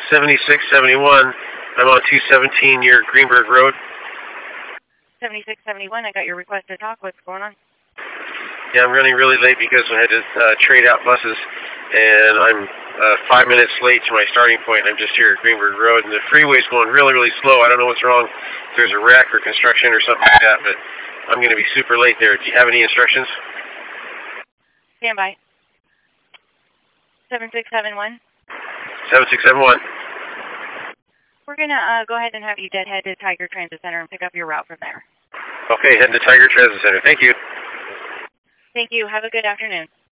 7671. I'm on 217 near Greenberg Road. 7671, I got your request to talk. What's going on? Yeah, I'm running really late because I had to trade out buses, and I'm 5 minutes late to my starting point. I'm just here at Greenberg Road, and the freeway's going really, really slow. I don't know what's wrong. If there's a wreck or construction or something like that, but I'm going to be super late there. Do you have any instructions? Stand by. 7671. 7671. We're going to go ahead and have you deadhead to Tiger Transit Center and pick up your route from there. Okay, heading to Tiger Transit Center. Thank you. Thank you. Have a good afternoon.